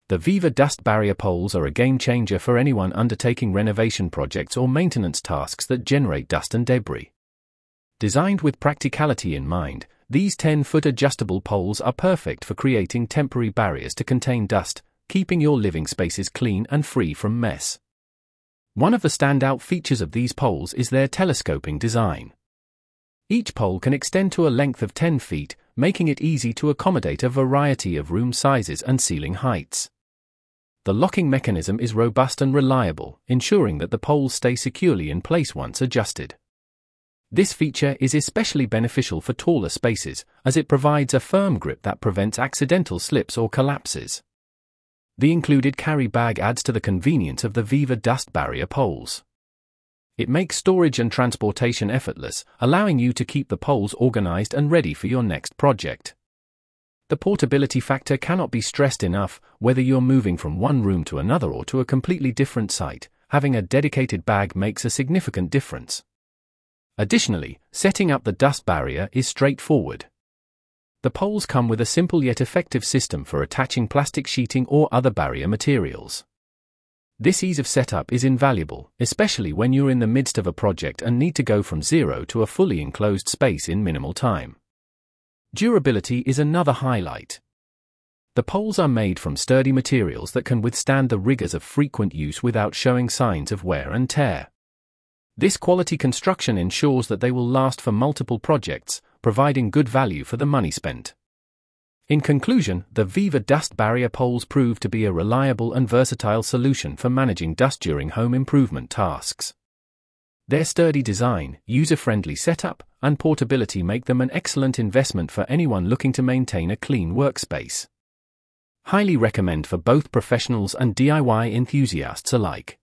The Viva dust barrier poles are a game changer for anyone undertaking renovation projects or maintenance tasks that generate dust and debris. Designed with practicality in mind, these 10-foot adjustable poles are perfect for creating temporary barriers to contain dust, keeping your living spaces clean and free from mess. One of the standout features of these poles is their telescoping design. Each pole can extend to a length of 10 feet, making it easy to accommodate a variety of room sizes and ceiling heights. The locking mechanism is robust and reliable, ensuring that the poles stay securely in place once adjusted. This feature is especially beneficial for taller spaces, as it provides a firm grip that prevents accidental slips or collapses. The included carry bag adds to the convenience of the Viva dust barrier poles. It makes storage and transportation effortless, allowing you to keep the poles organized and ready for your next project. The portability factor cannot be stressed enough. Whether you're moving from one room to another or to a completely different site, having a dedicated bag makes a significant difference. Additionally, setting up the dust barrier is straightforward. The poles come with a simple yet effective system for attaching plastic sheeting or other barrier materials. This ease of setup is invaluable, especially when you're in the midst of a project and need to go from zero to a fully enclosed space in minimal time. Durability is another highlight. The poles are made from sturdy materials that can withstand the rigors of frequent use without showing signs of wear and tear. This quality construction ensures that they will last for multiple projects, providing good value for the money spent. In conclusion, the Viva dust barrier poles prove to be a reliable and versatile solution for managing dust during home improvement tasks. Their sturdy design, user-friendly setup, and portability make them an excellent investment for anyone looking to maintain a clean workspace. Highly recommend for both professionals and DIY enthusiasts alike.